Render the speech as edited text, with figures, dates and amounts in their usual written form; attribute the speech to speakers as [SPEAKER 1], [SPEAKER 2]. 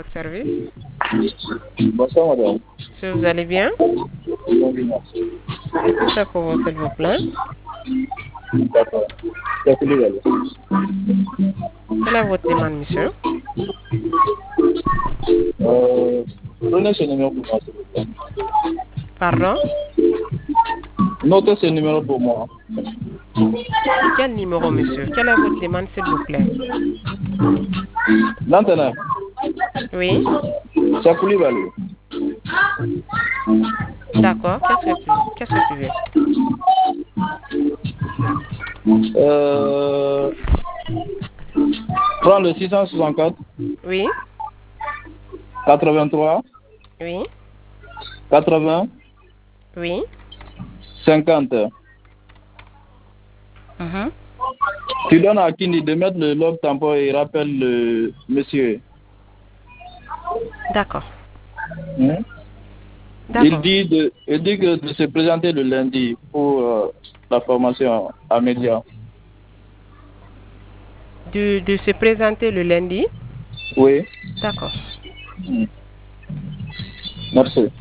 [SPEAKER 1] service.
[SPEAKER 2] Bonsoir, madame.
[SPEAKER 1] Monsieur, vous allez bien?
[SPEAKER 2] Oui, merci.
[SPEAKER 1] C'est pour vous, s'il vous plaît.
[SPEAKER 2] D'accord. C'est Koulibaly.
[SPEAKER 1] Quelle est votre demande, monsieur?
[SPEAKER 2] Prenez ce numéro pour moi, s'il vous plaît.
[SPEAKER 1] Pardon?
[SPEAKER 2] Notez ce numéro pour moi.
[SPEAKER 1] Quel numéro, monsieur? Quelle est votre demande, s'il vous plaît?
[SPEAKER 2] Maintenant,
[SPEAKER 1] Oui?
[SPEAKER 2] c'est Koulibaly.
[SPEAKER 1] D'accord. Qu'est-ce que tu veux?
[SPEAKER 2] Prends le 664
[SPEAKER 1] Oui?
[SPEAKER 2] 83
[SPEAKER 1] Oui?
[SPEAKER 2] 80
[SPEAKER 1] Oui?
[SPEAKER 2] 50.
[SPEAKER 1] Mhm.
[SPEAKER 2] Tu donnes à Kini de mettre le log tampon et rappelle le monsieur.
[SPEAKER 1] D'accord.
[SPEAKER 2] Hmm?
[SPEAKER 1] D'accord.
[SPEAKER 2] Il dit que de se présenter le lundi pour la formation à médias.
[SPEAKER 1] De se présenter le lundi?
[SPEAKER 2] Oui.
[SPEAKER 1] D'accord.
[SPEAKER 2] Merci.